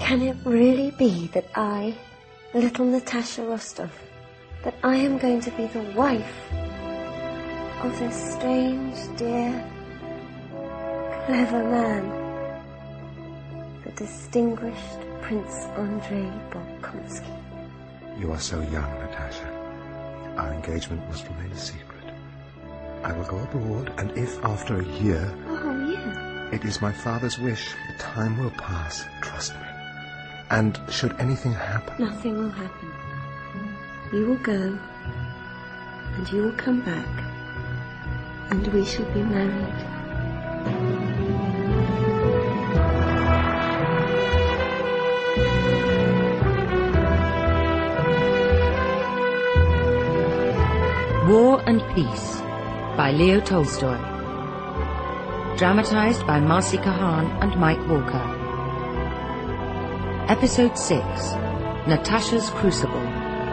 Can it really be that I, little Natasha Rostov, that I am going to be the wife of this strange, dear, clever man, the distinguished Prince Andrei Bolkonsky? You are so young, Natasha. Our engagement must remain a secret. I will go abroad, and if after a year... Oh, yeah. It is my father's wish, the time will pass, trust me. And should anything happen... Nothing will happen. You will go, and you will come back, and we shall be married. War and Peace by Leo Tolstoy. Dramatized by Marcy Kahan and Mike Walker. Episode 6. Natasha's Crucible.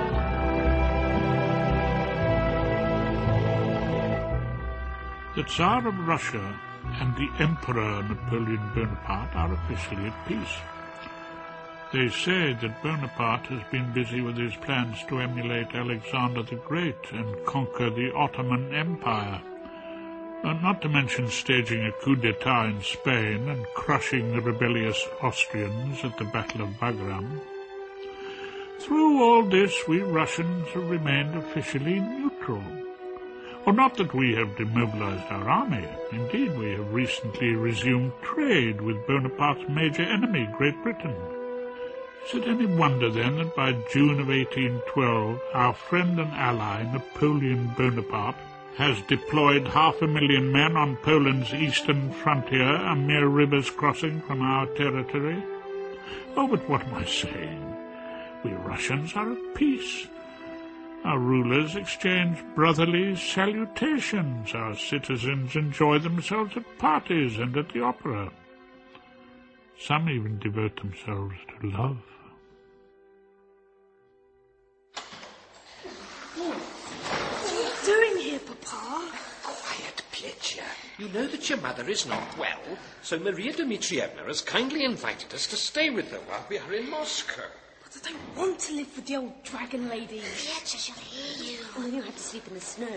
The Tsar of Russia and the Emperor Napoleon Bonaparte are officially at peace. They say that Bonaparte has been busy with his plans to emulate Alexander the Great and conquer the Ottoman Empire, not to mention staging a coup d'etat in Spain and crushing the rebellious Austrians at the Battle of Wagram. Through all this, we Russians have remained officially neutral. Well, not that we have demobilized our army. Indeed, we have recently resumed trade with Bonaparte's major enemy, Great Britain. Is it any wonder, then, that by June of 1812, our friend and ally, Napoleon Bonaparte, has deployed 500,000 men on Poland's eastern frontier, a mere river's crossing from our territory? Oh, but what am I saying? We Russians are at peace. Our rulers exchange brotherly salutations. Our citizens enjoy themselves at parties and at the opera. Some even devote themselves to love. Doing here, Papa? Quiet, Pietya. You know that your mother is not well, so Maria Dmitrievna has kindly invited us to stay with her while we are in Moscow. But I don't want to live with the old dragon lady. Pietya shall hear you. And then you have to sleep in the snow.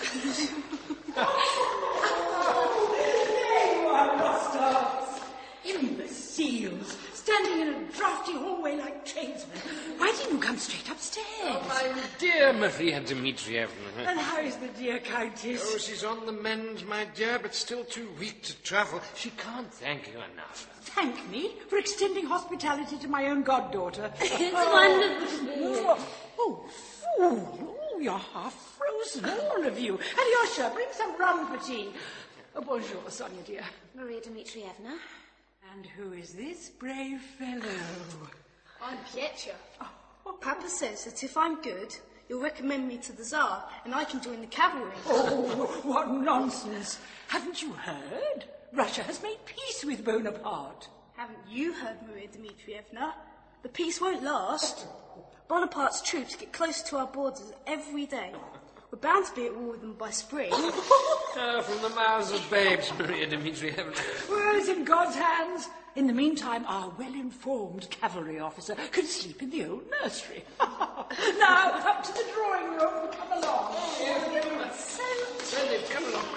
Imbeciles, standing in a drafty hallway like tradesmen. Why didn't you come straight upstairs? Oh, my dear Maria Dmitrievna. And how is the dear Countess? Oh, she's on the mend, my dear, but still too weak to travel. She can't thank you enough. Thank me for extending hospitality to my own goddaughter. It's wonderful. Oh, fool. Oh, you're half frozen, all of you. Alyosha, bring some rum for tea. Oh, bonjour, Sonia, dear. Maria Dmitrievna. And who is this brave fellow? I'm Pietya. Papa says that if I'm good, you'll recommend me to the Tsar, and I can join the cavalry. Oh, what nonsense. Haven't you heard? Russia has made peace with Bonaparte. Haven't you heard, Maria Dmitrievna? The peace won't last. Bonaparte's troops get closer to our borders every day. We're bound to be at war with them by spring. From the mouths of babes, Maria Dmitrievna. Well, it's in God's hands. In the meantime, our well-informed cavalry officer can sleep in the old nursery. Now, up to the drawing room. Come along. Splendid, come along.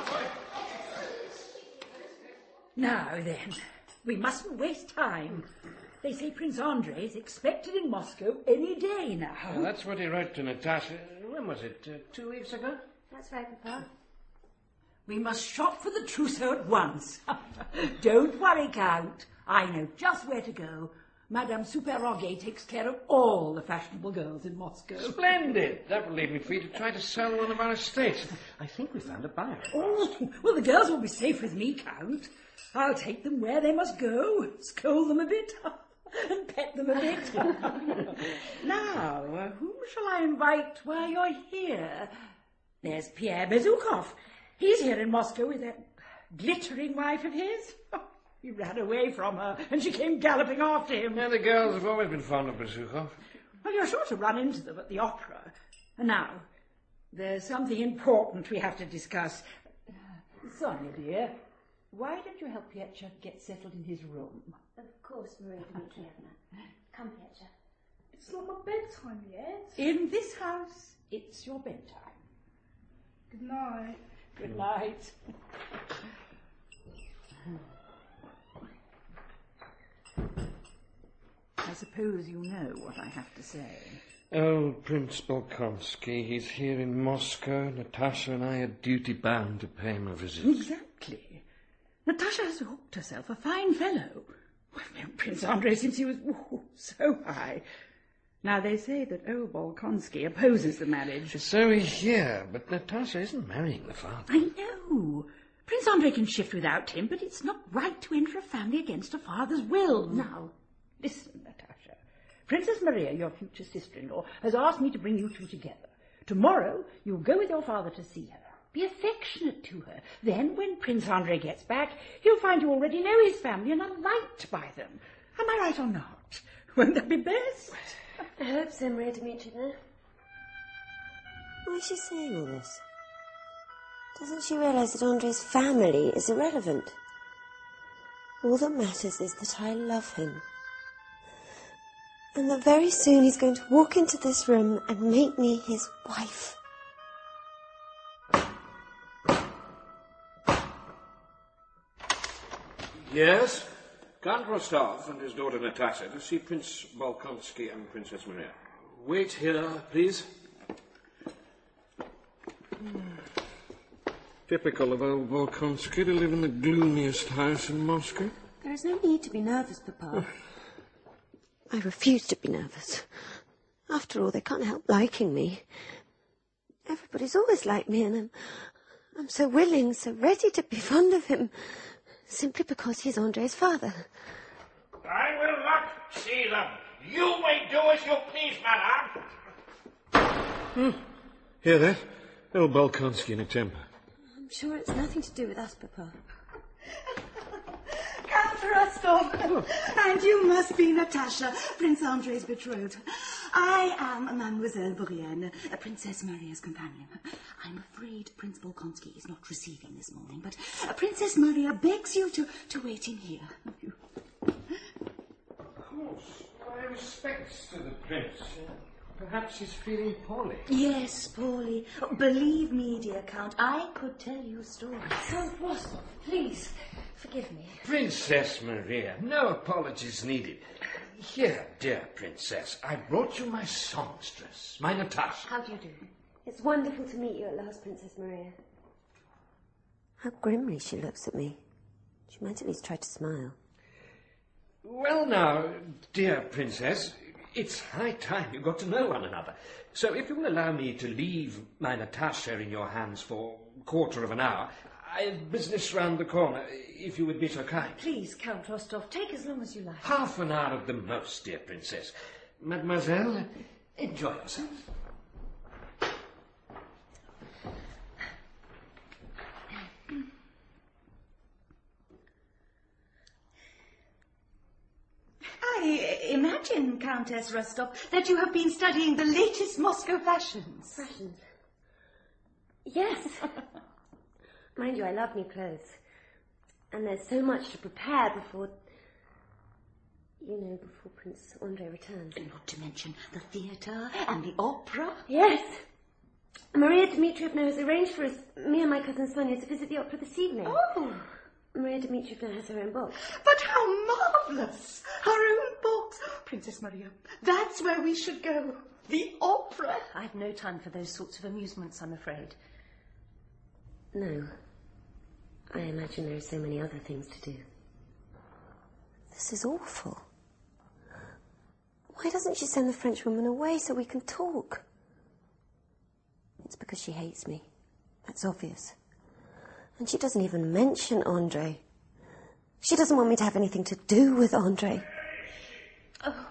Now then, we mustn't waste time. They say Prince Andrei is expected in Moscow any day now. Well, that's what he wrote to Natasha. When was it? 2 weeks ago? That's right, Papa. We must shop for the trousseau at once. Don't worry, Count. I know just where to go. Madame Superroguet takes care of all the fashionable girls in Moscow. Splendid. That will leave me free to try to sell one of our estates. I think we found a buyer. Oh, well, the girls will be safe with me, Count. I'll take them where they must go, scold them a bit, and pet them a bit. Now, whom shall I invite while you're here? There's Pierre Bezukhov. He's here in Moscow with that glittering wife of his. He ran away from her, and she came galloping after him. Yeah, the girls have always been fond of Bezukhov. Well, you're sure to run into them at the opera. And now, there's something important we have to discuss. Sonia, dear, why don't you help Pietya get settled in his room? Of course, Maria Dmitrievna. Come, Petya. It's not my bedtime yet. In this house, it's your bedtime. Good night. Good night. I suppose you know what I have to say. Oh, Prince Bolkonsky, he's here in Moscow. Natasha and I are duty-bound to pay him a visit. Exactly. Natasha has hooked herself, a fine fellow. I've known Prince Andrei since he was so high. Now, they say that old Bolkonsky opposes the marriage. So we hear, but Natasha isn't marrying the father. I know. Prince Andrei can shift without him, but it's not right to enter a family against a father's will. Now, listen, Natasha. Princess Maria, your future sister-in-law, has asked me to bring you two together. Tomorrow, you'll go with your father to see her. Be affectionate to her. Then, when Prince Andrei gets back, he'll find you already know his family and are liked by them. Am I right or not? Won't that be best? I hope so, Maria Dmitrievna. Why is she saying all this? Doesn't she realise that Andrei's family is irrelevant? All that matters is that I love him. And that very soon he's going to walk into this room and make me his wife. Yes? Count Rostov and his daughter Natasha to see Prince Bolkonsky and Princess Maria. Wait here, please. Typical of old Bolkonsky to live in the gloomiest house in Moscow. There is no need to be nervous, Papa. I refuse to be nervous. After all, they can't help liking me. Everybody's always liked me, and I'm so willing, so ready to be fond of him, simply because he's Andrei's father. I will not see them. You may do as you please, madame. Hear that? Old Bolkonsky in a temper. I'm sure it's nothing to do with us, Papa. Count Rostov. And you must be Natasha, Prince Andrei's betrothed. I am Mademoiselle Bourienne, Princess Maria's companion. I'm afraid Prince Bolkonsky is not receiving this morning, but Princess Maria begs you to wait in here. Of course. My respects to the prince. Perhaps he's feeling poorly. Yes, poorly. Believe me, dear Count, I could tell you stories. Count Rostov, please, forgive me. Princess Maria, no apologies needed. Here, dear princess, I brought you my songstress, my Natasha. How do you do? It's wonderful to meet you at last, Princess Maria. How grimly she looks at me. She might at least try to smile. Well now, dear princess, it's high time you got to know one another. So if you will allow me to leave my Natasha in your hands for a quarter of an hour, I have business round the corner, if you would be so kind. Please, Count Rostov, take as long as you like. Half an hour at the most, dear princess. Mademoiselle, enjoy yourself. I imagine, Countess Rostov, that you have been studying the latest Moscow fashions. Fashions? Yes. Mind you, I love new clothes. And there's so much to prepare before Prince Andrei returns. Not to mention the theatre and the opera. Yes. Maria Dmitrievna has arranged for us, me and my cousin Sonia, to visit the opera this evening. Oh! Maria Dmitrievna has her own box. But how marvellous! Her own box. Princess Maria, that's where we should go. The opera. I've no time for those sorts of amusements, I'm afraid. No. I imagine there are so many other things to do. This is awful. Why doesn't she send the Frenchwoman away so we can talk? It's because she hates me. That's obvious. And she doesn't even mention Andrei. She doesn't want me to have anything to do with Andrei. Oh.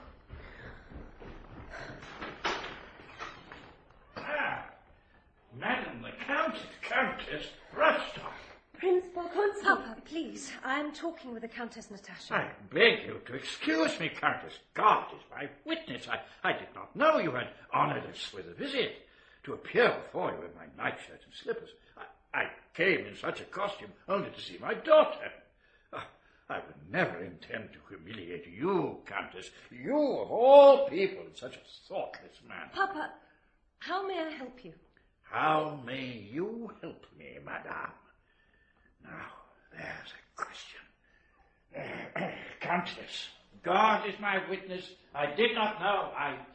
Madam the Countess Rostov. Prince Bolkonsky. Papa, please. I'm talking with the Countess Natasha. I beg you to excuse me, Countess. God is my witness. I did not know you had honoured us with a visit. To appear before you in my nightshirt and slippers. I came in such a costume only to see my daughter. I would never intend to humiliate you, Countess. You, of all people, such a thoughtless man. Papa, how may I help you? How may you help me, madame? Now, there's a question. Countess, God is my witness. I did not know.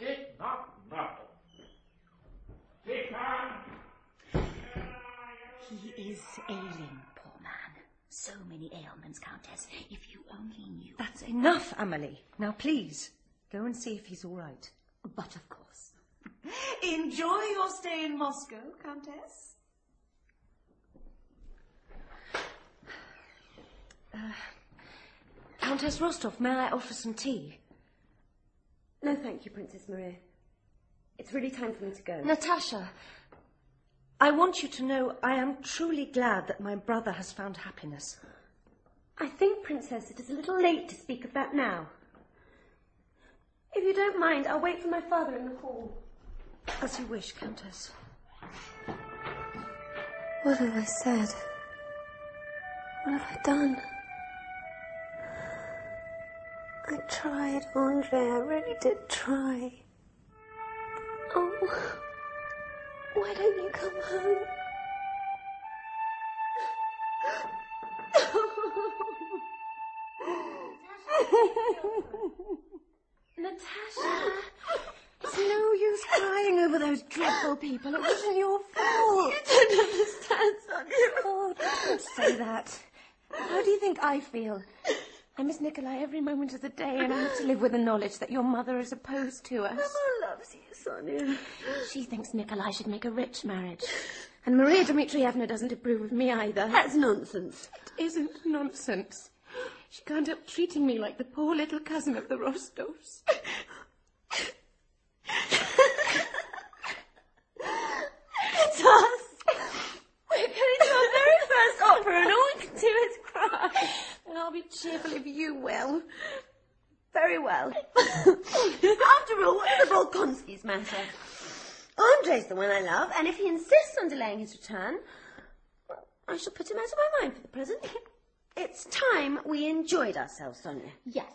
He is ailing, poor man. So many ailments, Countess. If you only knew. That's enough, Amelie. Now, please, go and see if he's all right. But of course. Enjoy your stay in Moscow, Countess. Countess Rostov, may I offer some tea? No, thank you, Princess Maria. It's really time for me to go. Natasha, I want you to know I am truly glad that my brother has found happiness. I think, Princess, it is a little late to speak of that now. If you don't mind, I'll wait for my father in the hall. As you wish, Countess. What have I said? What have I done? I tried, Andre. I really did try. Oh, why don't you come home? Natasha, it's no use crying over those dreadful people. It wasn't your fault. You don't understand, Sonia. Oh, don't say that. How do you think I feel? I miss Nikolai every moment of the day, and I have to live with the knowledge that your mother is opposed to us. Mama loves you, Sonia. She thinks Nikolai should make a rich marriage. And Maria Dmitrievna doesn't approve of me either. That's nonsense. It isn't nonsense. She can't help treating me like the poor little cousin of the Rostovs. It's us. We're going to our very first opera, and all we can do is cry. And I'll be cheerful if you will. Very well. After all, what do the Volkonskis matter? Andre's the one I love, and if he insists on delaying his return, well, I shall put him out of my mind for the present. It's time we enjoyed ourselves, Sonia. Yes.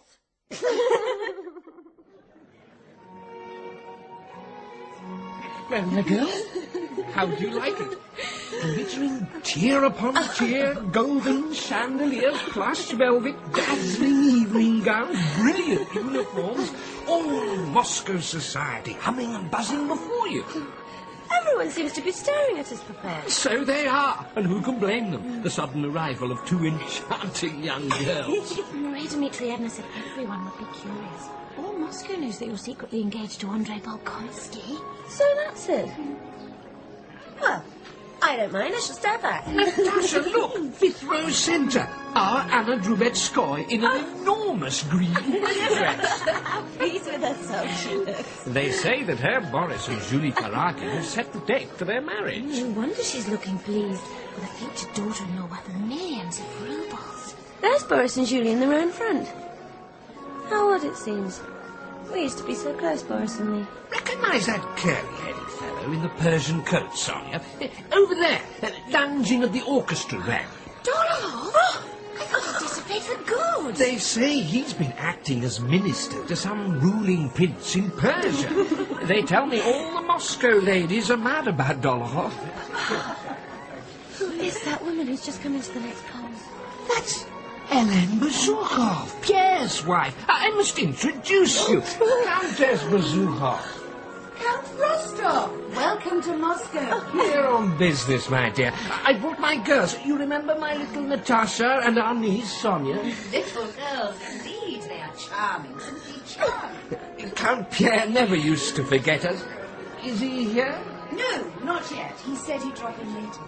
Well, my girl, how do you like it? Glittering tier upon tier, golden chandeliers, plush velvet, dazzling evening gowns, brilliant uniforms, all Moscow society humming and buzzing before you. Everyone seems to be staring at us, Papa. So they are, and who can blame them? The sudden arrival of two enchanting young girls. Maria Dmitrievna said everyone would be curious. All Moscow knows that you're secretly engaged to Andrei Volkonsky. So that's it. Well, I don't mind. I shall stand back. Natasha, look! Fifth row centre. Our Anna Drubetskoy in an enormous green dress. How pleased with herself she looks. They say that Herr Boris and Julie Karagin have set the date for their marriage. No wonder she's looking pleased. With a future daughter-in-law worth millions of rubles. There's Boris and Julie in the row in front. How odd it seems. We used to be so close, Boris and me. Recognise that curly-headed fellow in the Persian coat, Sonia? Over there, lounging at the orchestra there. Dolov! Oh, I thought he disappeared for good. They say he's been acting as minister to some ruling prince in Persia. They tell me all the Moscow ladies are mad about Dolov. Who is that woman who's just come into the next pause? That's Hélène Bezukhov, Pierre's wife. I must introduce you. Countess Bezukhov. Count Rostov, welcome to Moscow. Here on business, my dear. I brought my girls. You remember my little Natasha and our niece, Sonia? Little girls, indeed. They are charming, simply charming. Count Pierre never used to forget us. Is he here? No, not yet. He said he'd drop in later.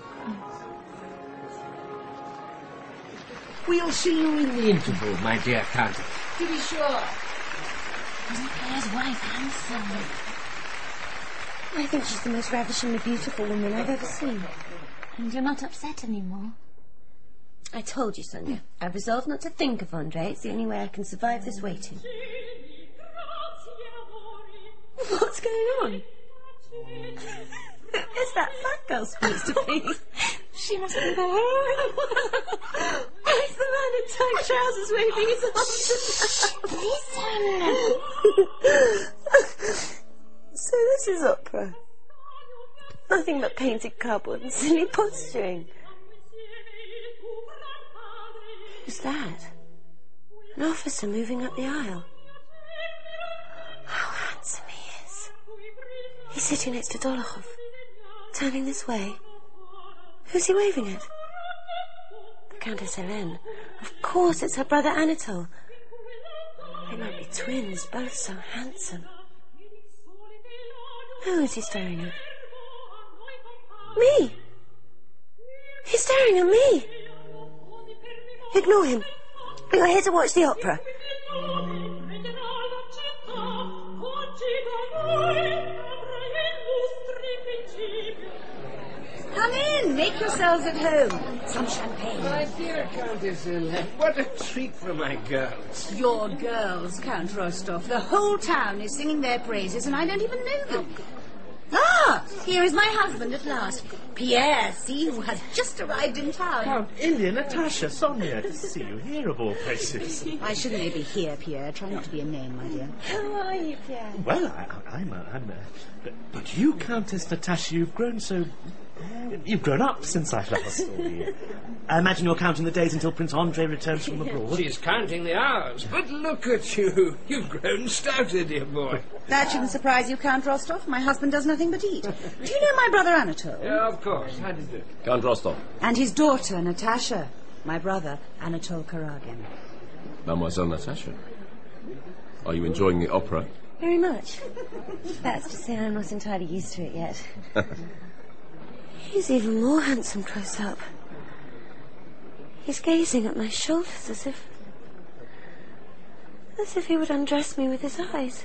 We'll see you in the interval, my dear Countess. To be sure. Isn't Pierre's wife handsome? I think she's the most ravishingly beautiful woman I've ever seen. And you're not upset anymore? I told you, Sonia. I've resolved not to think of Andre. It's the only way I can survive this waiting. What's going on? Who is that fat girl supposed to be? She She must be there. Where's the man in tight trousers waving his arms? Listen! So this is opera. Nothing but painted cardboard and silly posturing. Who's that? An officer moving up the aisle. How handsome he is. He's sitting next to Dolokhov, turning this way. Who's he waving at? The Countess Helene. Of course, it's her brother Anatole. They might be twins, both so handsome. Who is he staring at? Me! He's staring at me! Ignore him. You're here to watch the opera. Come in, make yourselves at home. Some champagne. My dear Countess Helene, what a treat for my girls. Your girls, Count Rostov. The whole town is singing their praises and I don't even know them. Ah, here is my husband at last. Pierre, see, who has just arrived in town. Count Ilya, Natasha, Sonia, to see you here of all places. Why shouldn't they be here, Pierre? Try not to be a name, my dear. How are you, Pierre? Well, but you, Countess Natasha, you've grown so... You've grown up since I last saw you. I imagine you're counting the days until Prince Andrei returns from abroad. She's counting the hours. But look at you. You've grown stouter, dear boy. That shouldn't surprise you, Count Rostov. My husband does nothing but eat. Do you know my brother Anatole? Yeah, of course. How do you do? Count Rostov. And his daughter, Natasha. My brother, Anatole Karagin. Mademoiselle Natasha. Are you enjoying the opera? Very much. That's to say I'm not entirely used to it yet. He's even more handsome close up. He's gazing at my shoulders as if he would undress me with his eyes.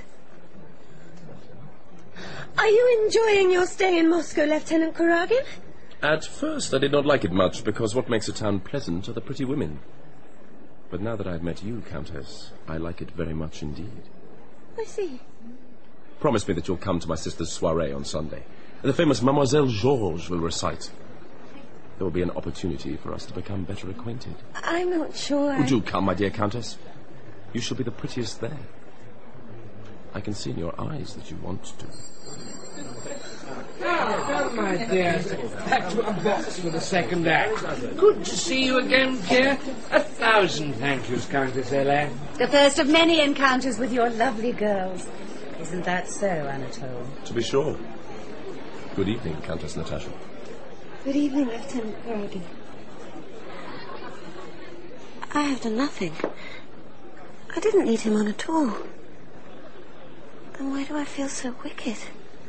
Are you enjoying your stay in Moscow, Lieutenant Karagin? At first I did not like it much, because what makes a town pleasant are the pretty women. But now that I've met you, Countess, I like it very much indeed. I see. Promise me that you'll come to my sister's soirée on Sunday. The famous Mademoiselle Georges will recite. There will be an opportunity for us to become better acquainted. I'm not sure. Would you come, my dear Countess? You shall be the prettiest there. I can see in your eyes that you want to. Now, my dear, back to our box for the second act. Good to see you again, Pierre. 1,000 thank yous, Countess Helene. The first of many encounters with your lovely girls. Isn't that so, Anatole? To be sure. Good evening, Countess Natasha. Good evening, Lieutenant Karagin. I have done nothing. I didn't lead him on at all. Then why do I feel so wicked?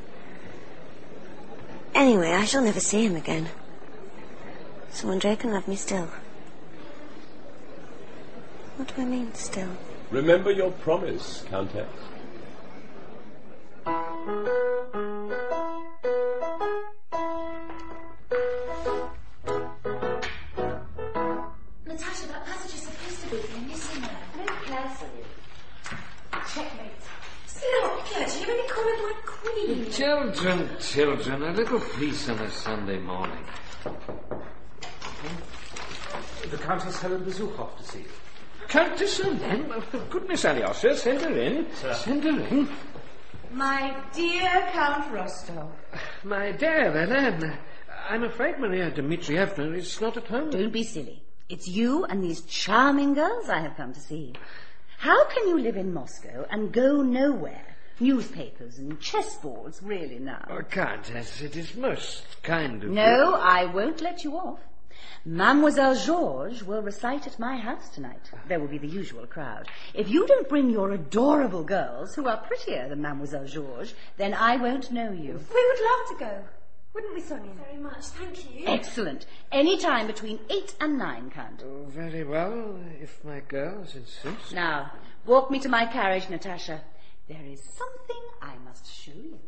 Anyway, I shall never see him again. So Andrei can love me still. What do I mean, still? Remember your promise, Countess. Natasha, that passage is supposed to be. You're missing her. No care for you. Checkmate. Still, Pierre, do you really call it my queen? Children, a little peace on a Sunday morning. The Countess Helen Bezukhov to see you. Countess Helene? Oh, for goodness, Alyosha, send her in. Sir. Send her in. My dear Count Rostov. My dear Helene, I'm afraid Maria Dmitrievna is not at home. Don't be silly. It's you and these charming girls I have come to see. How can you live in Moscow and go nowhere? Newspapers and chessboards, really now. Oh, Countess, it is most kind of you. No, I won't let you off. Mademoiselle Georges will recite at my house tonight. There will be the usual crowd. If you don't bring your adorable girls, who are prettier than Mademoiselle Georges, then I won't know you. We would love to go. Wouldn't we, Sonia? Very much, thank you. Excellent. Any time between 8 and 9, Count. Oh, very well, if my girls insist. Now, walk me to my carriage, Natasha. There is something I must show you.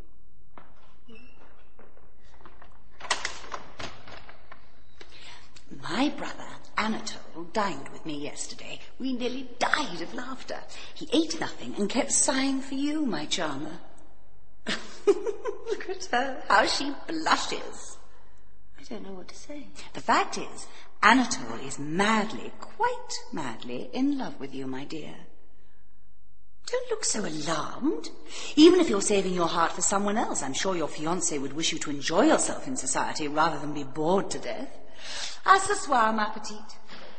My brother, Anatole, dined with me yesterday. We nearly died of laughter. He ate nothing and kept sighing for you, my charmer. Look at her, how she blushes. I don't know what to say. The fact is, Anatole is madly, quite madly, in love with you, my dear. Don't look so alarmed. Even if you're saving your heart for someone else, I'm sure your fiancé would wish you to enjoy yourself in society rather than be bored to death. À ce soir, ma petite.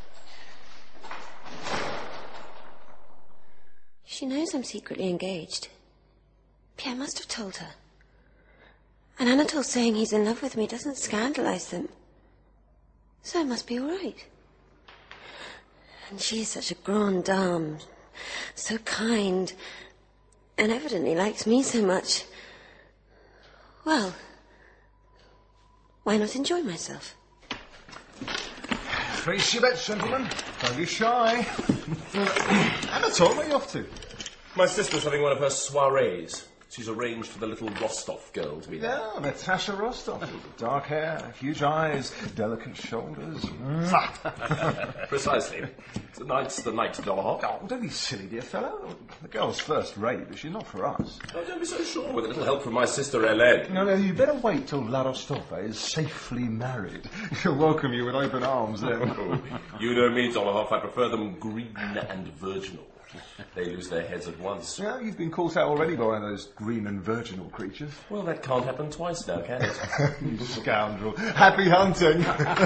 She knows I'm secretly engaged. Pierre must have told her. And Anatole saying he's in love with me doesn't scandalize them. So it must be all right. And she is such a grande dame, so kind, and evidently likes me so much. Well, why not enjoy myself? 3 cigarettes, gentlemen. Don't be shy. Anatole, where are you off to? My sister's having one of her soirees. She's arranged for the little Rostov girl to be there. Yeah, Natasha Rostov. Dark hair, huge eyes, delicate shoulders. Precisely. Tonight's the night, Dolohov. Oh, don't be silly, dear fellow. The girl's first rate, but she's not for us. Oh, don't be so sure. With a little help from my sister, Hélène. No, you better wait till La Rostova is safely married. She'll welcome you with open arms then. You know me, Dolohov. I prefer them green and virginal. They lose their heads at once. Yeah, you've been caught out already by one of those green and virginal creatures. Well, that can't happen twice now, can it? You scoundrel. Happy hunting.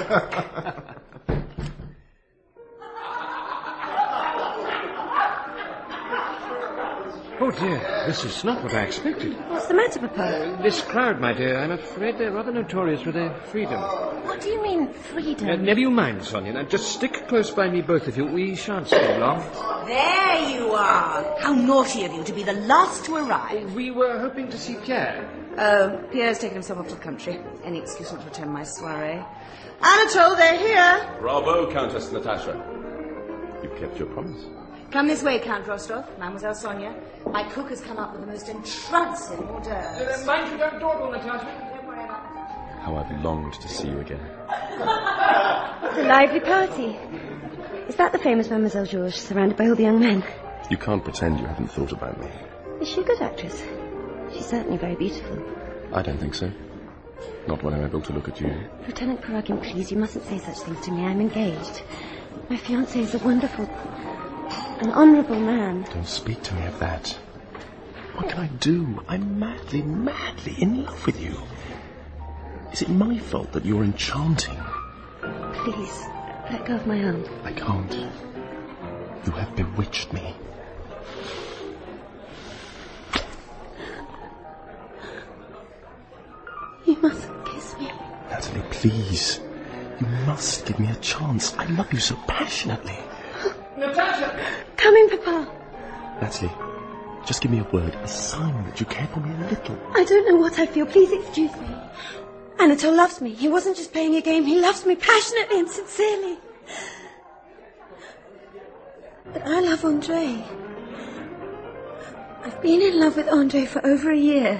Oh dear, this is not what I expected. What's the matter, Papa? This crowd, my dear, I'm afraid they're rather notorious for their freedom. What do you mean, freedom? Never you mind, Sonia. Now, just stick close by me, both of you. We shan't stay long. There you are. How naughty of you to be the last to arrive. We were hoping to see Pierre. Pierre's taken himself off to the country. Any excuse not to attend my soiree. Anatole, they're here. Bravo, Countess Natasha. You've kept your promise. Come this way, Count Rostov, Mademoiselle Sonia. My cook has come up with the most entrancing hors d'oeuvres. Mind you don't dawdle, Natasha. Don't worry about that. How I've longed to see you again. It's a lively party. Is that the famous Mademoiselle Georges, surrounded by all the young men? You can't pretend you haven't thought about me. Is she a good actress? She's certainly very beautiful. I don't think so. Not when I'm able to look at you. Lieutenant Kuragin, please, you mustn't say such things to me. I'm engaged. My fiancé is a wonderful, an honourable man. Don't speak to me of that. What can I do? I'm madly, madly in love with you. Is it my fault that you're enchanting? Please, let go of my arm. I can't. You have bewitched me. You mustn't kiss me. Natalie, please. You must give me a chance. I love you so passionately. Natasha! Come in, Papa. Natalie, just give me a word, a sign that you care for me a little. I don't know what I feel. Please excuse me. Anatole loves me. He wasn't just playing a game. He loves me passionately and sincerely. But I love Andre. I've been in love with Andre for over a year.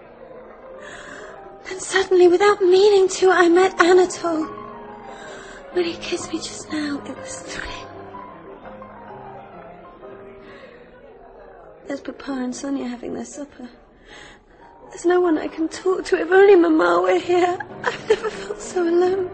Then suddenly, without meaning to, I met Anatole. When he kissed me just now, it was thrilling. There's Papa and Sonia having their supper. There's no one I can talk to. If only Mama were here. I've never felt so alone.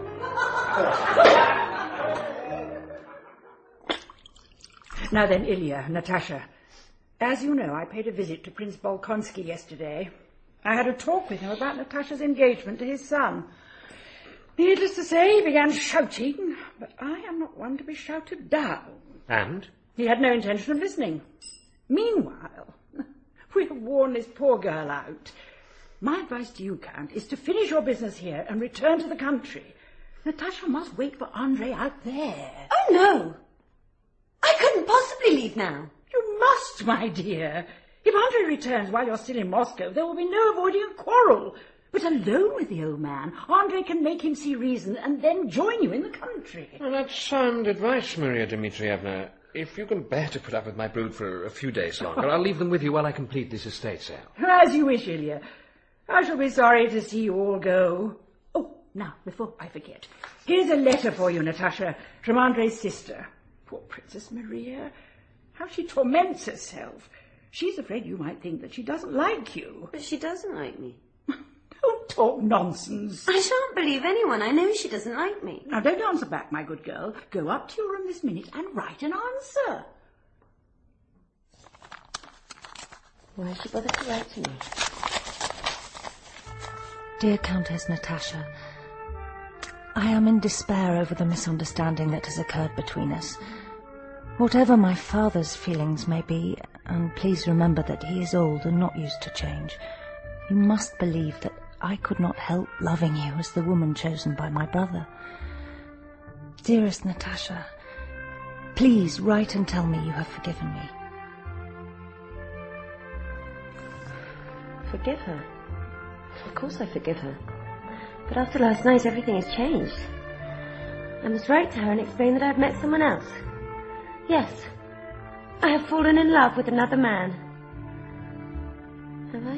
Now then, Ilya, Natasha. As you know, I paid a visit to Prince Bolkonsky yesterday. I had a talk with him about Natasha's engagement to his son. Needless to say, he began shouting, but I am not one to be shouted down. And? He had no intention of listening. Meanwhile, we have worn this poor girl out. My advice to you, Count, is to finish your business here and return to the country. Natasha must wait for Andre out there. Oh, no. I couldn't possibly leave now. You must, my dear. If Andre returns while you're still in Moscow, there will be no avoiding a quarrel. But alone with the old man, Andre can make him see reason and then join you in the country. Well, that's sound advice, Maria Dmitrievna. If you can bear to put up with my brood for a few days longer, I'll leave them with you while I complete this estate sale. As you wish, Ilya. I shall be sorry to see you all go. Oh, now, before I forget, here's a letter for you, Natasha, from Andre's sister. Poor Princess Maria. How she torments herself. She's afraid you might think that she doesn't like you. But she doesn't like me. Oh, talk nonsense. I shan't believe anyone. I know she doesn't like me. Now, don't answer back, my good girl. Go up to your room this minute and write an answer. Why should she bother to write to me? Dear Countess Natasha, I am in despair over the misunderstanding that has occurred between us. Whatever my father's feelings may be, and please remember that he is old and not used to change, you must believe that I could not help loving you as the woman chosen by my brother. Dearest Natasha, please write and tell me you have forgiven me. Forgive her? Of course I forgive her. But after last night, everything has changed. I must write to her and explain that I've met someone else. Yes, I have fallen in love with another man. Have I?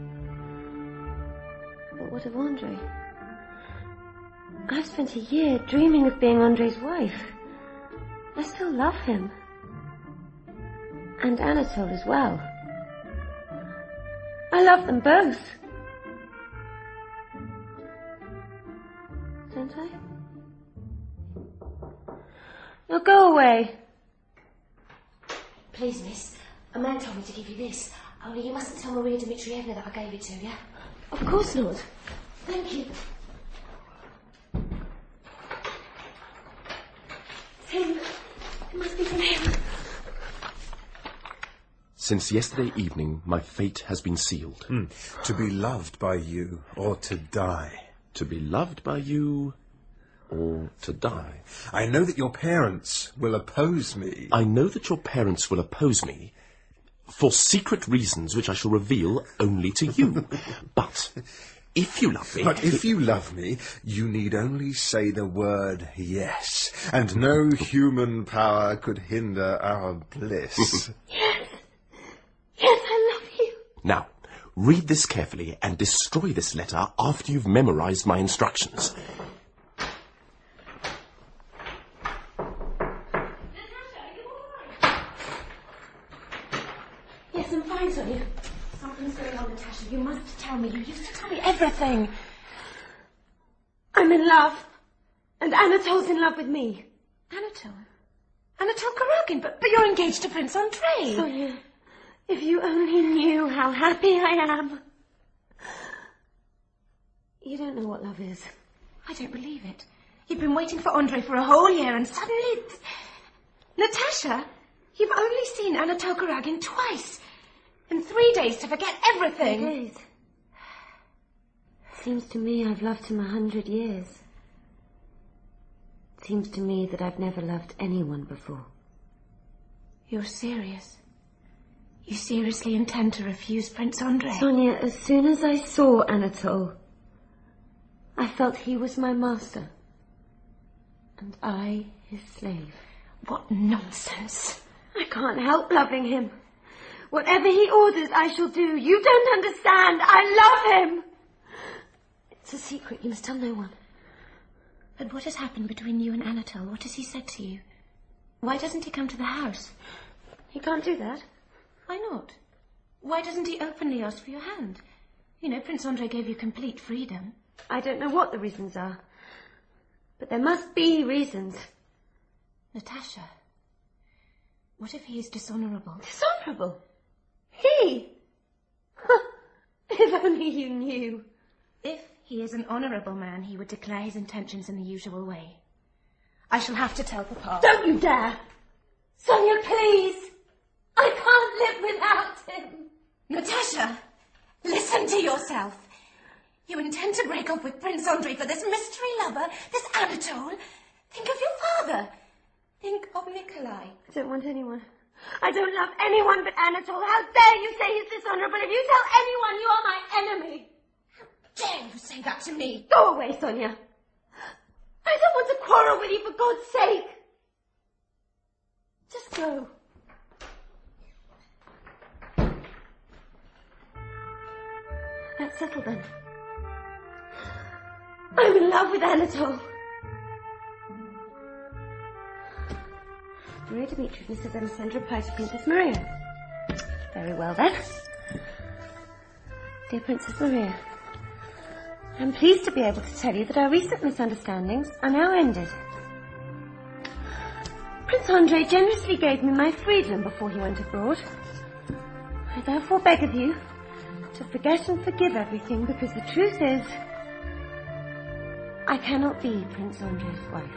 But what of Andre? I've spent a year dreaming of being Andre's wife. I still love him. And Anatole as well. I love them both. Don't I? Now go away. Please, miss, a man told me to give you this. Only you mustn't tell Maria Dmitrievna that I gave it to you. Of course not. Thank you. It's him. It must be from him. Since yesterday evening, my fate has been sealed. To be loved by you, or to die. To be loved by you, or to die. I know that your parents will oppose me. I know that your parents will oppose me for secret reasons which I shall reveal only to you. But if you love me... But if you love me, you need only say the word yes, and no human power could hinder our bliss. Yes, I love you. Now, read this carefully and destroy this letter after you've memorized my instructions. Yes, I'm fine, Sonia. Something's going on, Natasha. You must tell me. You used to tell me everything. I'm in love. And Anatole's in love with me. Anatole? Anatole Kuragin? But you're engaged to Prince Andrei. Sonia, if you only knew how happy I am. You don't know what love is. I don't believe it. You've been waiting for Andrei for a whole year and suddenly... Natasha, you've only seen Anatole Kuragin twice. In 3 days to forget everything. 3 days. Seems to me I've loved him 100 years. Seems to me that I've never loved anyone before. You're serious? You seriously intend to refuse Prince Andrei? Sonia, as soon as I saw Anatole, I felt he was my master. And I his slave. What nonsense. I can't help loving him. Whatever he orders, I shall do. You don't understand. I love him. It's a secret. You must tell no one. But what has happened between you and Anatole? What has he said to you? Why doesn't he come to the house? He can't do that. Why not? Why doesn't he openly ask for your hand? You know, Prince Andrei gave you complete freedom. I don't know what the reasons are. But there must be reasons. Natasha, what if he is dishonourable? Dishonourable? He? If only you knew. If he is an honourable man, he would declare his intentions in the usual way. I shall have to tell Papa. Don't you dare! Sonia, please! I can't live without him! Natasha, listen to yourself. You intend to break off with Prince Andrei for this mystery lover, this Anatole. Think of your father. Think of Nikolai. I don't want anyone. I don't love anyone but Anatole. How dare you say he's dishonourable? If you tell anyone, you are my enemy. How dare you say that to me? Go away, Sonia. I don't want to quarrel with you, for God's sake. Just go. That's settled then. I'm in love with Anatole. Maria Dmitrievna says I must send a reply to Princess Maria. Very well then. Dear Princess Maria, I'm pleased to be able to tell you that our recent misunderstandings are now ended. Prince Andrei generously gave me my freedom before he went abroad. I therefore beg of you to forget and forgive everything, because the truth is, I cannot be Prince Andrei's wife.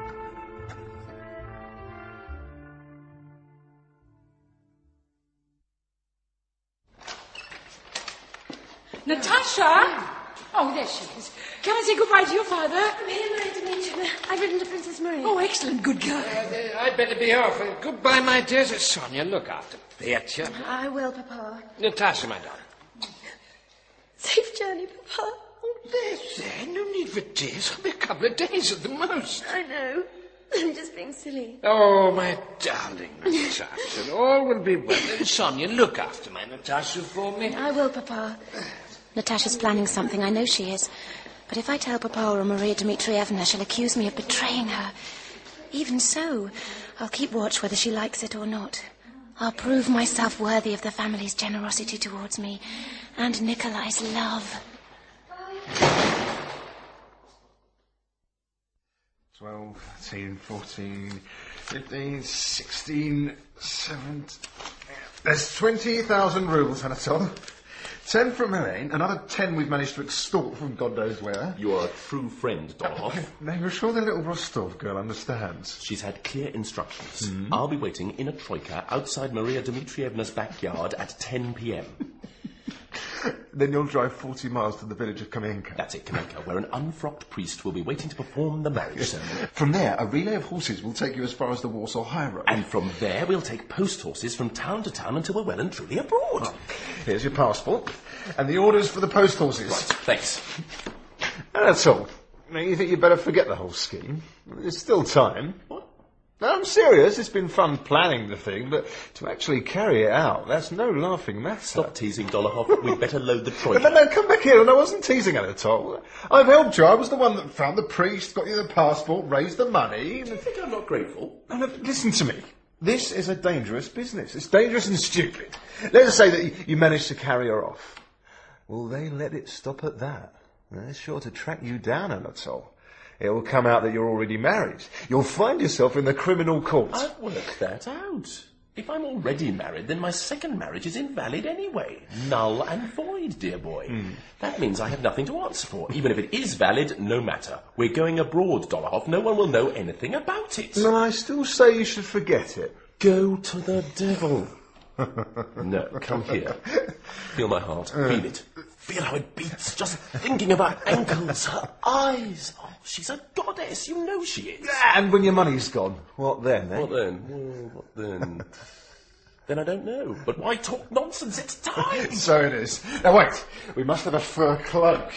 Natasha! Oh, there she is. Can I say goodbye to your father? I'm here, Maria Dmitrievna. I've written to Princess Maria. Oh, excellent. Good girl. I'd better be off. Goodbye, my dear. Sonia, look after Petya. I will, Papa. Natasha, my darling. Safe journey, Papa. Oh, there. No need for tears. It'll be a couple of days at the most. I know. I'm just being silly. Oh, my darling Natasha. All will be well. Sonia, look after my Natasha for me. I will, Papa. Natasha's planning something, I know she is. But if I tell Papa or Maria Dmitrievna, she'll accuse me of betraying her. Even so, I'll keep watch whether she likes it or not. I'll prove myself worthy of the family's generosity towards me and Nikolai's love. 12, 13, 14, 15, 16, 17... There's 20,000 rubles, Anatole. 10 from Helene, another 10 we've managed to extort from God knows where. You are a true friend, Dolohov. Now, you're sure the little Rostov girl understands? She's had clear instructions. I'll be waiting in a troika outside Maria Dmitrievna's backyard at 10 p.m. Then you'll drive 40 miles to the village of Kamenka. That's it, Kamenka, where an unfrocked priest will be waiting to perform the marriage ceremony. From there, a relay of horses will take you as far as the Warsaw High Road. And from there, we'll take post horses from town to town until we're well and truly abroad. Oh, here's your passport. And the orders for the post horses. Right, thanks. And that's all. Now, you think you'd better forget the whole scheme? There's still time. What? No, I'm serious. It's been fun planning the thing, but to actually carry it out, that's no laughing matter. Stop teasing, Dolohov. We'd better load the troika. No, come back here. And I wasn't teasing Anatole. I've helped you. I was the one that found the priest, got you the passport, raised the money. Do you think I'm not grateful? No, listen to me. This is a dangerous business. It's dangerous and stupid. Let us say that you managed to carry her off. Will they let it stop at that? They're sure to track you down, Anatole. It will come out that you're already married. You'll find yourself in the criminal court. I've worked that out. If I'm already married, then my second marriage is invalid anyway. Null and void, dear boy. That means I have nothing to answer for. Even if it is valid, no matter. We're going abroad, Dolohov. No one will know anything about it. No, I still say you should forget it. Go to the devil. No, come here. Feel my heart. Feel it. Feel how it beats just thinking of her ankles, her eyes. Oh, she's a goddess. You know she is. And when your money's gone, what then, eh? What then? What then? Then I don't know. But why talk nonsense? It's time. So it is. Now wait. We must have a fur cloak.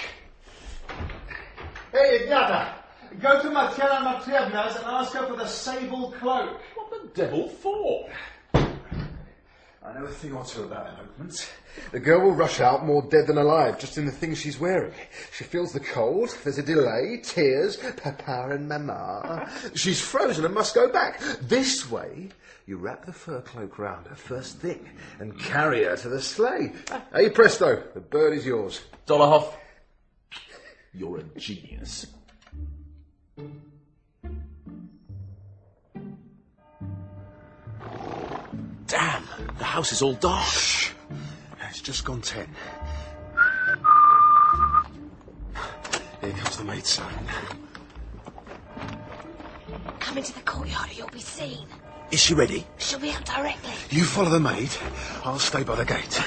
Hey, Ignata. Go to Matyana Matyevna's and ask her for the sable cloak. What the devil for? I know a thing or two about elopements. The girl will rush out more dead than alive, just in the things she's wearing. She feels the cold, there's a delay, tears, papa and mama. She's frozen and must go back. This way, you wrap the fur cloak round her first thing and carry her to the sleigh. Hey, presto, the bird is yours. Dolohov, you're a genius. Damn, the house is all dark. Shh. It's just gone 10. Here comes the maid servant. Come into the courtyard or you'll be seen. Is she ready? She'll be out directly. You follow the maid. I'll stay by the gate.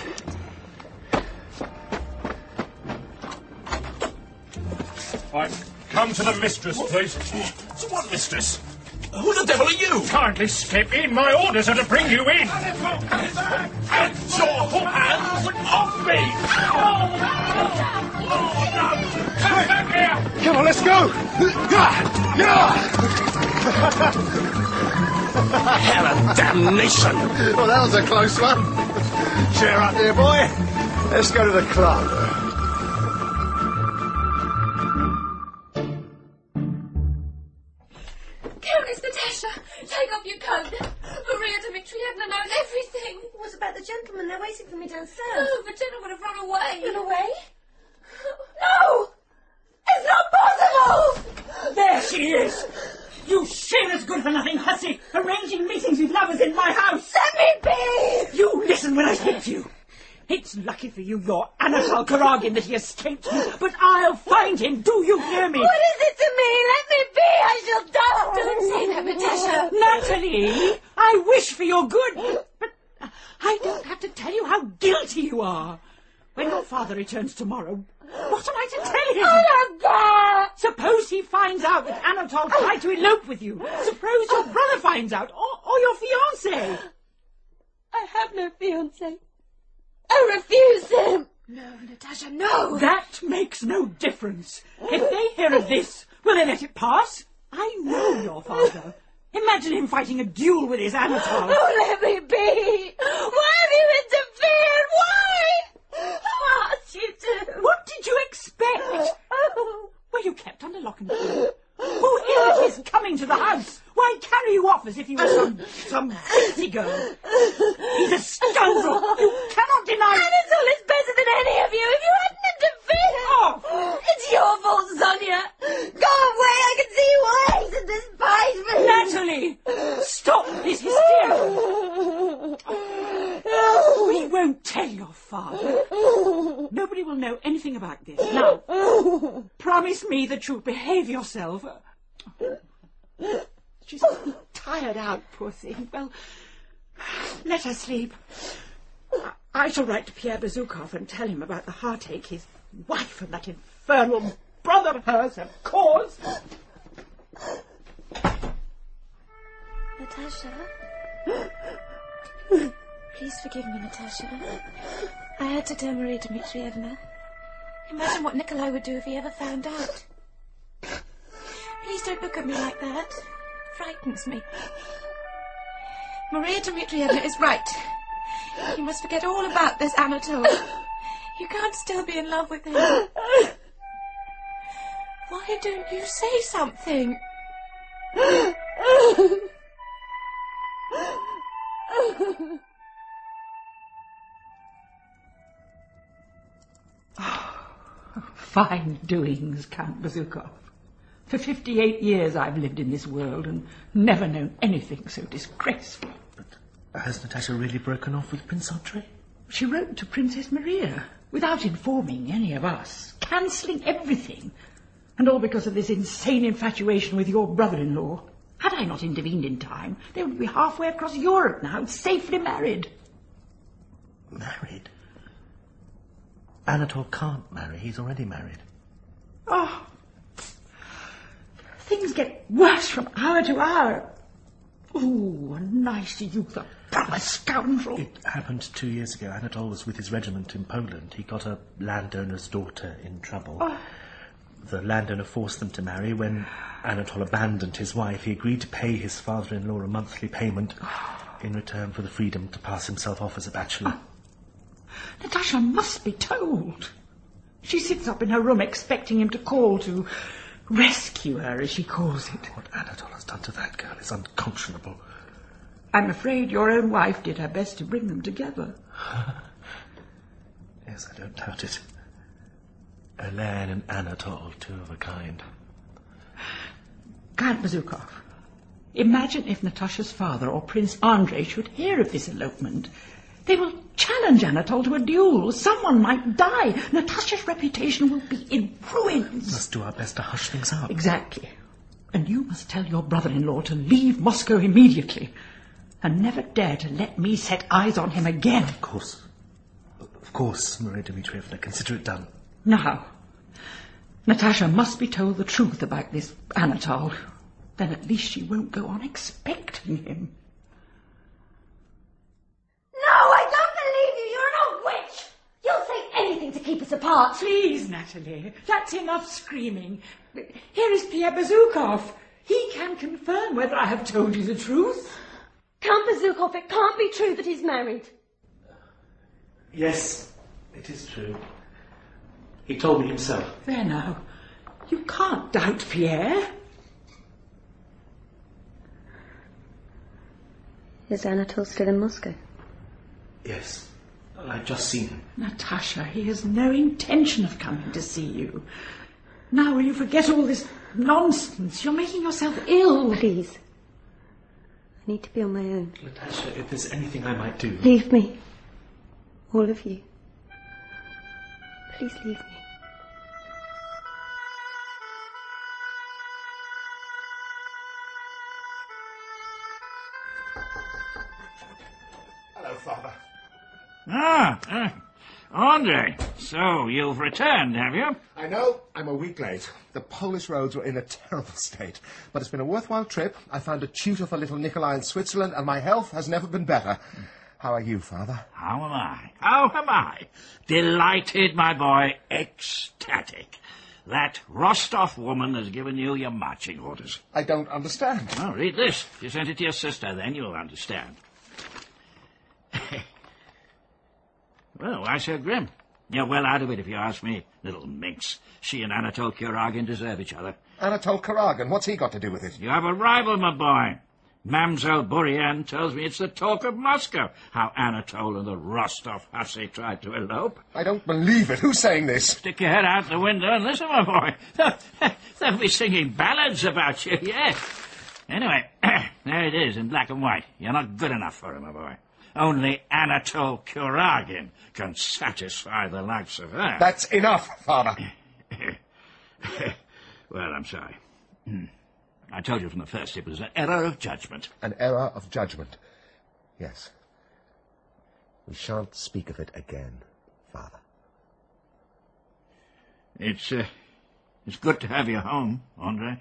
I've come to the mistress, please. So what, mistress? Who the devil are you? Kindly step in. My orders are to bring you in. Get your hands off me! Come back here. Come on, let's go! Hell and damnation! Well, that was a close one. Cheer up, dear boy. Let's go to the club. Countess Natasha, take off your coat. Maria Dmitrievna knows everything. What about the gentlemen? They're waiting for me downstairs. Oh, the gentlemen have run away. Run away? No! There she is! You shameless good-for-nothing hussy, arranging meetings with lovers in my house! Let me be! You listen when I speak to you. It's lucky for you, you're Anatol Karagin, that he escaped me, but I'll find him. Do you hear me? What is it to me? Let me be! I shall die! Don't say that, Natasha. Natalie, I wish for your good, but I don't have to tell you how guilty you are. When your father returns tomorrow, what am I to tell him? I don't care! Suppose he finds out that Anatol tried to elope with you. Suppose your brother finds out, or your fiancé. I have no fiancé. I refuse him! No, Natasha, no! That makes no difference. If they hear of this, will they let it pass? I know your father. Imagine him fighting a duel with his Anatol. Oh, let me be! Why have you interfered? Why? Who asked you to? What did you expect? Were you kept under lock and key? Who here is coming to the house? Why carry you off as if you were some crazy girl? He's a scoundrel. You cannot deny it. Anatol is better than any of you. If you hadn't interfered... Oh. It's your fault, Sonia. Go away. I can see you hate and despise me. Natalie, stop this hysteria. We won't tell your father. Nobody will know anything about this. Now, promise me that you'll behave yourself. She's tired out, poor thing. Well, let her sleep. I shall write to Pierre Bezukhov and tell him about the heartache his wife and that infernal brother of hers have caused. Natasha? Please forgive me, Natasha. I had to tell Maria Dmitrievna. Imagine what Nikolai would do if he ever found out. Please don't look at me like that. It frightens me. Maria Dmitrievna is right. You must forget all about this Anatol. You can't still be in love with him. Why don't you say something? Fine doings, Count Bezukhov. For 58 years I've lived in this world and never known anything so disgraceful. But has Natasha really broken off with Prince Andrei? She wrote to Princess Maria without informing any of us, cancelling everything. And all because of this insane infatuation with your brother-in-law. Had I not intervened in time, they would be halfway across Europe now, safely married. Married? Anatol can't marry. He's already married. Oh, things get worse from hour to hour. Oh, a nice youth, a proper scoundrel. It happened 2 years ago. Anatol was with his regiment in Poland. He got a landowner's daughter in trouble. Oh. The landowner forced them to marry. When Anatol abandoned his wife, he agreed to pay his father-in-law a monthly payment in return for the freedom to pass himself off as a bachelor. Natasha must be told. She sits up in her room expecting him to call to rescue her, as she calls it. What Anatol has done to that girl is unconscionable. I'm afraid your own wife did her best to bring them together. Yes, I don't doubt it. Helene and Anatol, two of a kind. Count Bezukhov, imagine if Natasha's father or Prince Andrei should hear of this elopement. They will challenge Anatol to a duel. Someone might die. Natasha's reputation will be in ruins. We must do our best to hush things up. Exactly. And you must tell your brother-in-law to leave Moscow immediately and never dare to let me set eyes on him again. Of course, Maria Dmitrievna. Consider it done. Now, Natasha must be told the truth about this Anatol. Then at least she won't go on expecting him. No, I don't believe you. You're an old witch. You'll say anything to keep us apart. Please, Natalie, that's enough screaming. Here is Pierre Bezukhov. He can confirm whether I have told you the truth. Count Bezukhov, it can't be true that he's married. Yes, it is true. He told me himself. There now. You can't doubt Pierre. Is Anatol still in Moscow? Yes. I've just seen him. Natasha, he has no intention of coming to see you. Now, will you forget all this nonsense? You're making yourself ill. Please. I need to be on my own. Natasha, if there's anything I might do... Leave me. All of you. Please leave me. Hello, Father. Andre, so you've returned, have you? I know, I'm a week late. The Polish roads were in a terrible state. But it's been a worthwhile trip. I found a tutor for little Nikolai in Switzerland, and my health has never been better. How are you, Father? How am I? Delighted, my boy, ecstatic. That Rostov woman has given you your marching orders. I don't understand. Oh, read this. You sent it to your sister, then you'll understand. Well, why so grim? You're well out of it, if you ask me, little minx. She and Anatole Kuragin deserve each other. Anatole Kuragin? What's he got to do with it? You have a rival, my boy. Mamselle Bourrienne tells me it's the talk of Moscow, how Anatole and the Rostov hussy tried to elope. I don't believe it. Who's saying this? Stick your head out the window and listen, my boy. They'll be singing ballads about you, yes. Anyway, there it is in black and white. You're not good enough for him, my boy. Only Anatole Kuragin can satisfy the likes of her. That's enough, Father. Well, I'm sorry. I told you from the first it was an error of judgment. An error of judgment. Yes. We shan't speak of it again, Father. It's good to have you home, Andre.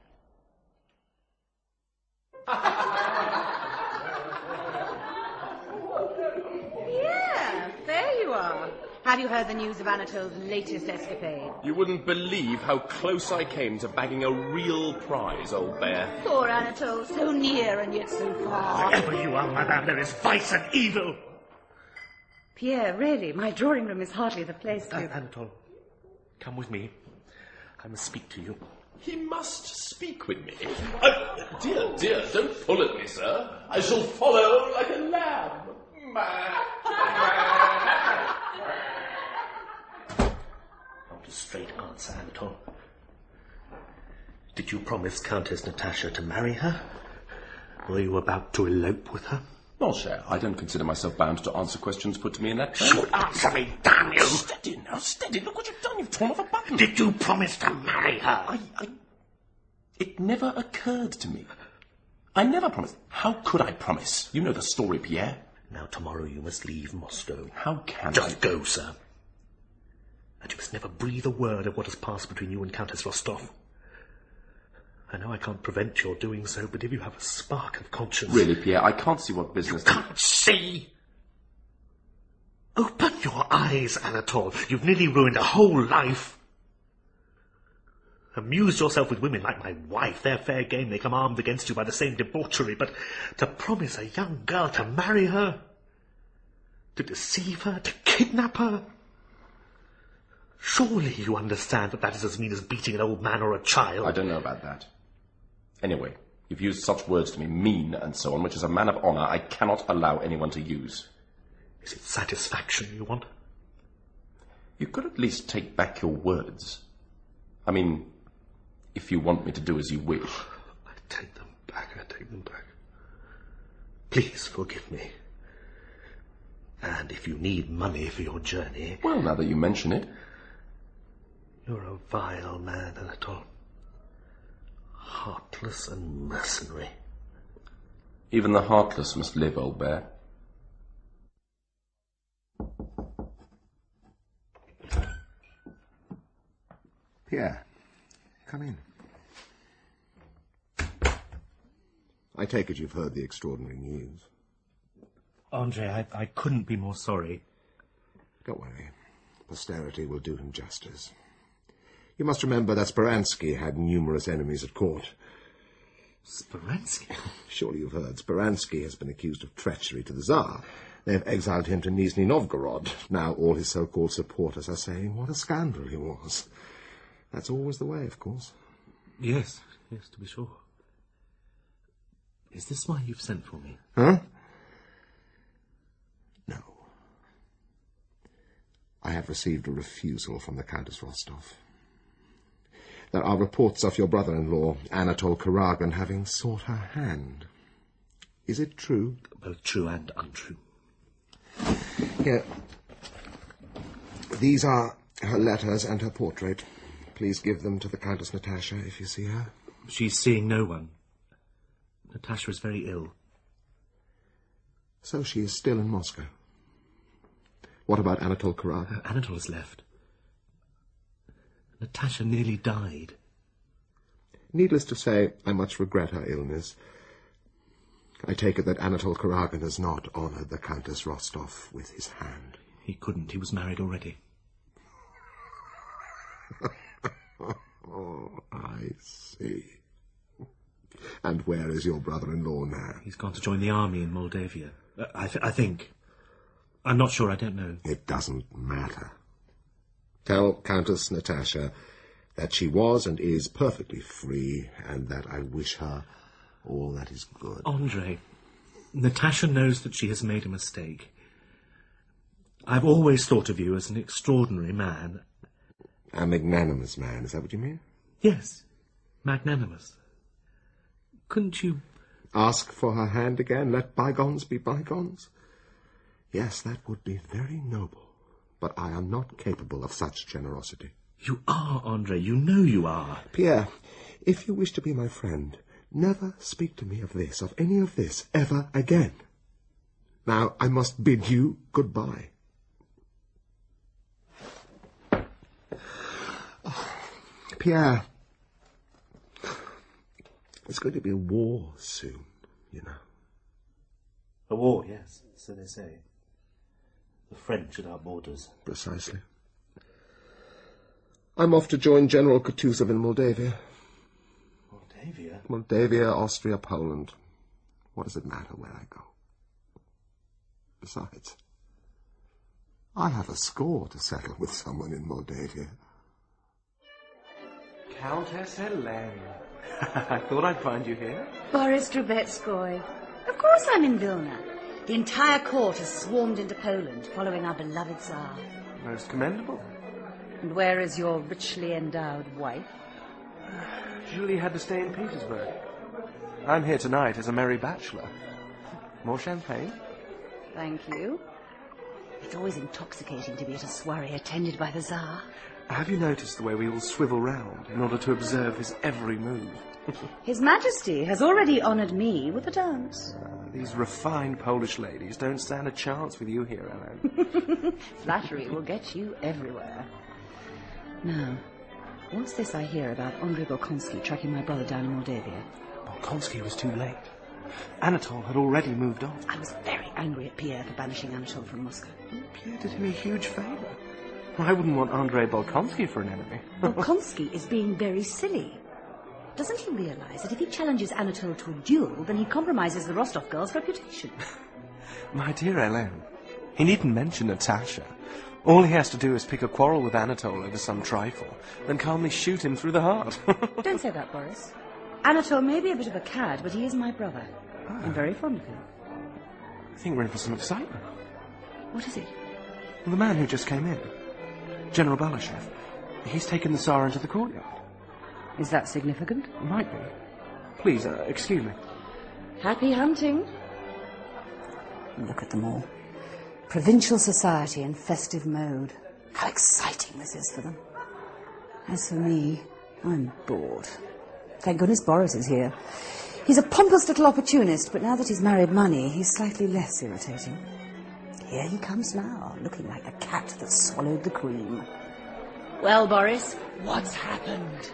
Have you heard the news of Anatole's latest escapade? You wouldn't believe how close I came to bagging a real prize, old bear. Poor Anatole, so near and yet so far. Wherever you are, madame, there is vice and evil. Pierre, really, my drawing room is hardly the place to... Anatole, come with me. I must speak to you. He must speak with me. Dear, don't pull at me, sir. I shall follow like a lamb. Not a straight answer, Anatole. Did you promise Countess Natasha to marry her? Were you about to elope with her? Mon cher, I don't consider myself bound to answer questions put to me in that way. You answer me, damn you! Steady now, steady. Look what you've done. You've torn off a button. Did you promise to marry her? It never occurred to me. I never promised. How could I promise? You know the story, Pierre. Now, tomorrow you must leave Moscow. How can Just go, sir. And you must never breathe a word of what has passed between you and Countess Rostov. I know I can't prevent your doing so, but if you have a spark of conscience... Really, Pierre, I can't see what business... You can't see! Open your eyes, Anatole. You've nearly ruined a whole life. Amuse yourself with women like my wife. They're fair game. They come armed against you by the same debauchery. But to promise a young girl to marry her, to deceive her, to kidnap her... Surely you understand that is as mean as beating an old man or a child. I don't know about that. Anyway, you've used such words to me, mean and so on, which as a man of honour I cannot allow anyone to use. Is it satisfaction you want? You could at least take back your words. I mean, if you want me to do as you wish. I take them back. Please forgive me. And if you need money for your journey... Well, now that you mention it... You're a vile man, Anatole. Heartless and mercenary. Even the heartless must live, old bear. Pierre, come in. I take it you've heard the extraordinary news. Andre, I couldn't be more sorry. Don't worry. Posterity will do him justice. You must remember that Speransky had numerous enemies at court. Speransky? Surely you've heard. Speransky has been accused of treachery to the Tsar. They've exiled him to Nizhny Novgorod. Now all his so-called supporters are saying what a scandal he was. That's always the way, of course. Yes, to be sure. Is this why you've sent for me? Huh? No. I have received a refusal from the Countess Rostov. There are reports of your brother-in-law, Anatole Karagan, having sought her hand. Is it true? Both true and untrue. Here. These are her letters and her portrait. Please give them to the Countess Natasha if you see her. She's seeing no one. Natasha is very ill. So she is still in Moscow. What about Anatole Karagan? Anatole has left. Natasha nearly died. Needless to say, I much regret her illness. I take it that Anatole Karagan has not honoured the Countess Rostov with his hand. He couldn't. He was married already. Oh, I see. And where is your brother-in-law now? He's gone to join the army in Moldavia. I think. I'm not sure. I don't know. It doesn't matter. Tell Countess Natasha that she was and is perfectly free, and that I wish her all that is good. Andre, Natasha knows that she has made a mistake. I've always thought of you as an extraordinary man. A magnanimous man, is that what you mean? Yes, magnanimous. Couldn't you... Ask for her hand again? Let bygones be bygones? Yes, that would be very noble. But I am not capable of such generosity. You are, Andre. You know you are. Pierre, if you wish to be my friend, never speak to me of this, of any of this, ever again. Now, I must bid you goodbye. Oh, Pierre, it's going to be a war soon, you know. A war, yes, so they say. The French at our borders. Precisely. I'm off to join General Kutuzov in Moldavia. Moldavia? Moldavia, Austria, Poland. What does it matter where I go? Besides, I have a score to settle with someone in Moldavia. Countess Helene. I thought I'd find you here. Boris Drubetskoy. Of course I'm in Vilna. The entire court has swarmed into Poland, following our beloved Tsar. Most commendable. And where is your richly endowed wife? Julie had to stay in Petersburg. I'm here tonight as a merry bachelor. More champagne? Thank you. It's always intoxicating to be at a soiree attended by the Tsar. Have you noticed the way we all swivel round in order to observe his every move? His Majesty has already honoured me with a dance. These refined Polish ladies don't stand a chance with you here, Ellen. Flattery will get you everywhere. Now, what's this I hear about Andrei Bolkonsky tracking my brother down in Moldavia? Bolkonsky was too late. Anatole had already moved on. I was very angry at Pierre for banishing Anatole from Moscow. Pierre did him a huge favour. I wouldn't want Andrei Bolkonsky for an enemy. Bolkonsky is being very silly. Doesn't he realise that if he challenges Anatole to a duel, then he compromises the Rostov girl's reputation? My dear Helene, he needn't mention Natasha. All he has to do is pick a quarrel with Anatole over some trifle, then calmly shoot him through the heart. Don't say that, Boris. Anatole may be a bit of a cad, but he is my brother. I'm very fond of him. I think we're in for some excitement. What is it? Well, the man who just came in, General Balashev, he's taken the Tsar into the courtyard. Is that significant? Might be. Please, excuse me. Happy hunting. Look at them all. Provincial society in festive mode. How exciting this is for them. As for me, I'm bored. Thank goodness Boris is here. He's a pompous little opportunist, but now that he's married money, he's slightly less irritating. Here he comes now, looking like the cat that swallowed the cream. Well, Boris, what's happened?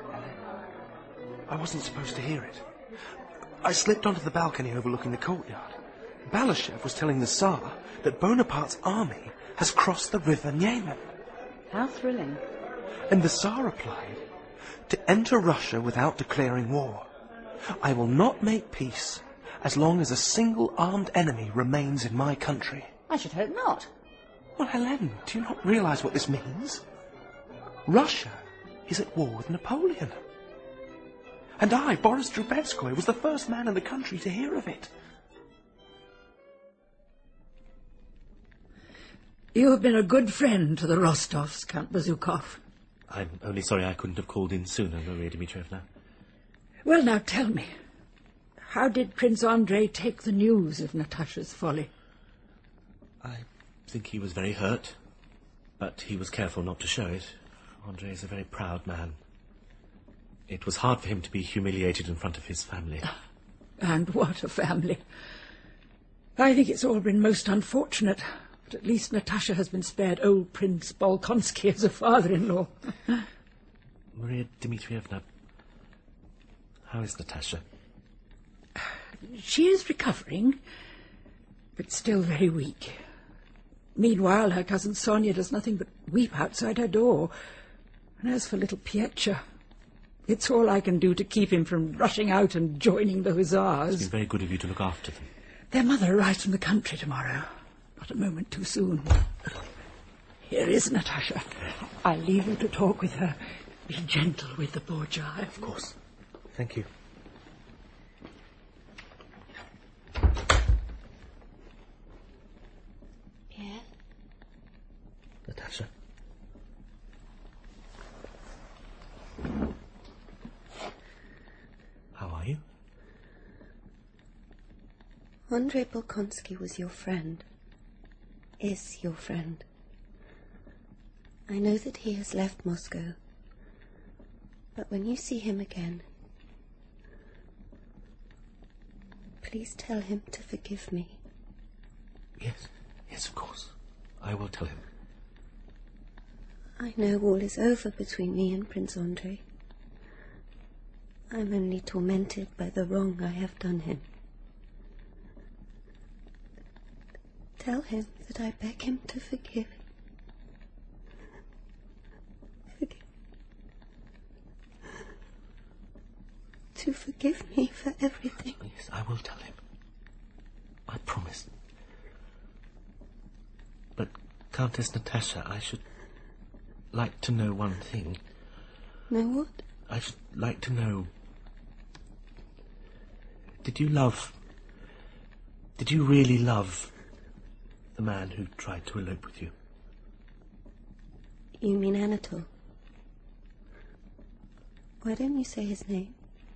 I wasn't supposed to hear it. I slipped onto the balcony overlooking the courtyard. Balashev was telling the Tsar that Bonaparte's army has crossed the river Niemen. How thrilling. And the Tsar replied, to enter Russia without declaring war. I will not make peace as long as a single armed enemy remains in my country. I should hope not. Well, Helene, do you not realise what this means? Russia is at war with Napoleon. And I, Boris Drubetskoy, was the first man in the country to hear of it. You have been a good friend to the Rostovs, Count Bazukov. I'm only sorry I couldn't have called in sooner, Maria Dmitrievna. Well, now tell me, how did Prince Andrei take the news of Natasha's folly? I think he was very hurt, but he was careful not to show it. Andrei is a very proud man. It was hard for him to be humiliated in front of his family. And what a family. I think it's all been most unfortunate, but at least Natasha has been spared old Prince Bolkonsky as a father-in-law. Maria Dmitrievna, how is Natasha? She is recovering, but still very weak. Meanwhile, her cousin Sonia does nothing but weep outside her door. And as for little Pietro, it's all I can do to keep him from rushing out and joining the hussars. It's been very good of you to look after them. Their mother arrives from the country tomorrow. Not a moment too soon. Here is Natasha. I leave you to talk with her. Be gentle with the poor child. Of course. Thank you. Yeah? Natasha. How are you? Andrei Bolkonsky was your friend. Is your friend. I know that he has left Moscow. But when you see him again, please tell him to forgive me. Yes, of course. I will tell him. I know all is over between me and Prince Andrei. I'm only tormented by the wrong I have done him. Tell him that I beg him to forgive. To forgive me for everything. Yes, I will tell him. I promise. But, Countess Natasha, I should like to know one thing. Know what? I should like to know... Did you really love the man who tried to elope with you? You mean Anatole? Why don't you say his name?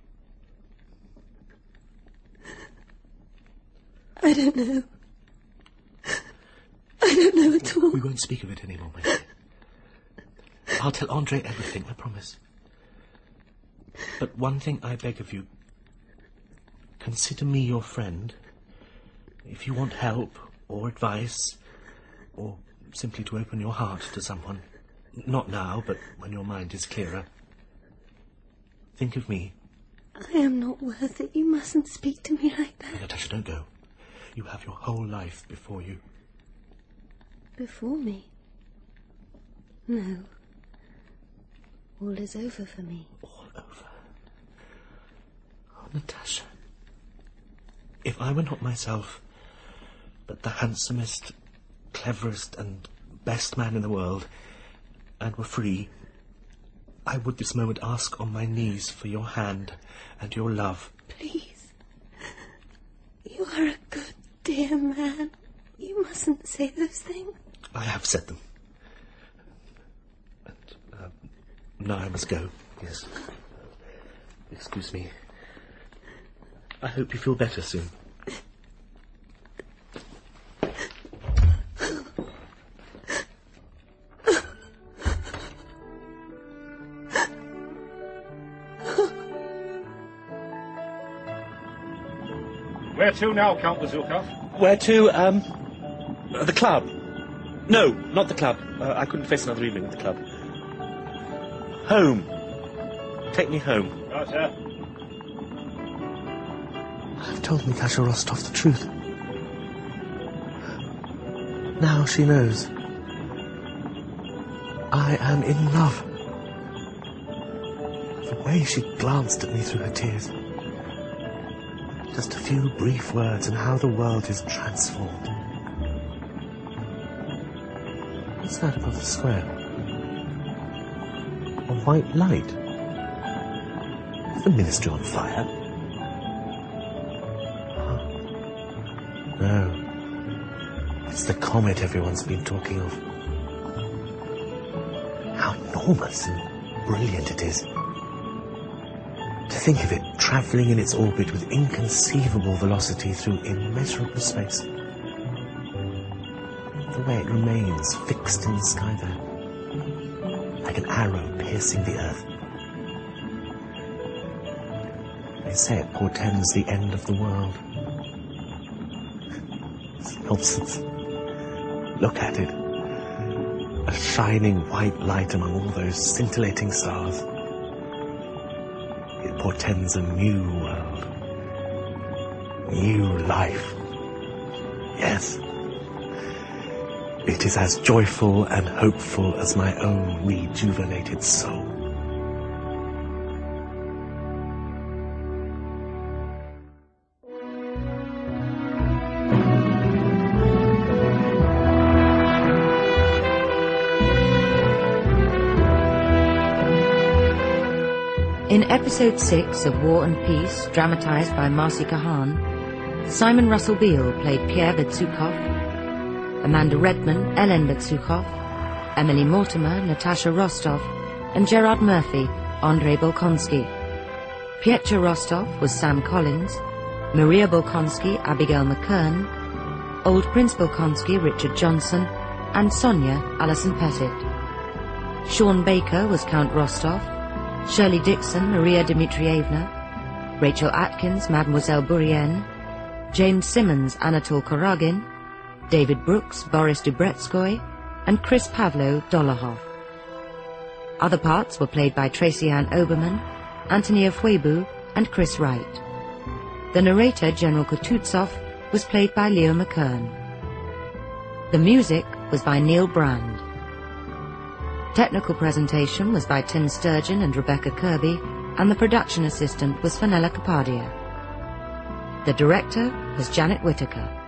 I don't know. I don't know at all. We won't speak of it anymore, my dear. I'll tell Andrei everything, I promise. But one thing I beg of you. Consider me your friend. If you want help or advice, or simply to open your heart to someone, not now, but when your mind is clearer, think of me. I am not worth it. You mustn't speak to me like that. Natasha, don't go. You have your whole life before you. Before me? No. All is over for me. All over? Oh, Natasha. If I were not myself, but the handsomest, cleverest and best man in the world, and were free, I would this moment ask on my knees for your hand and your love. Please. You are a good, dear man. You mustn't say those things. I have said them. And now I must go. Yes. Excuse me. I hope you feel better soon. Where to now, Count Bazukov? Where to, the club. No, not the club. I couldn't face another evening at the club. Home. Take me home. Right, sir. I've told Natasha Rostov the truth. Now she knows. I am in love. The way she glanced at me through her tears. Just a few brief words and how the world is transformed. What's that above the square? A white light? Is the ministry on fire? No. It's the comet everyone's been talking of. How How enormous and brilliant it is. To think of it travelling in its orbit with inconceivable velocity through immeasurable space. The way it remains fixed in the sky there, like an arrow piercing the earth. They say it portends the end of the world. It's nonsense. Look at it. A shining white light among all those scintillating stars. It portends a new world. New life. Yes. It is as joyful and hopeful as my own rejuvenated soul. In episode 6 of War and Peace, dramatised by Marcy Kahan, Simon Russell Beale played Pierre Betzukov, Amanda Redman, Ellen Betzukov, Emily Mortimer, Natasha Rostov, and Gerard Murphy, Andrei Bolkonsky. Pietro Rostov was Sam Collins, Maria Bolkonsky, Abigail McKern, Old Prince Bolkonsky, Richard Johnson, and Sonia, Alison Pettit. Sean Baker was Count Rostov, Shirley Dixon, Maria Dmitrievna, Rachel Atkins, Mademoiselle Bourienne, James Simmons, Anatole Koragin, David Brooks, Boris Dubretskoy, and Chris Pavlo, Dolohov. Other parts were played by Tracy Ann Oberman, Antonia Fuebu, and Chris Wright. The narrator, General Kutuzov, was played by Leo McKern. The music was by Neil Brand. Technical presentation was by Tim Sturgeon and Rebecca Kirby, and the production assistant was Fenella Capadia. The director was Janet Whittaker.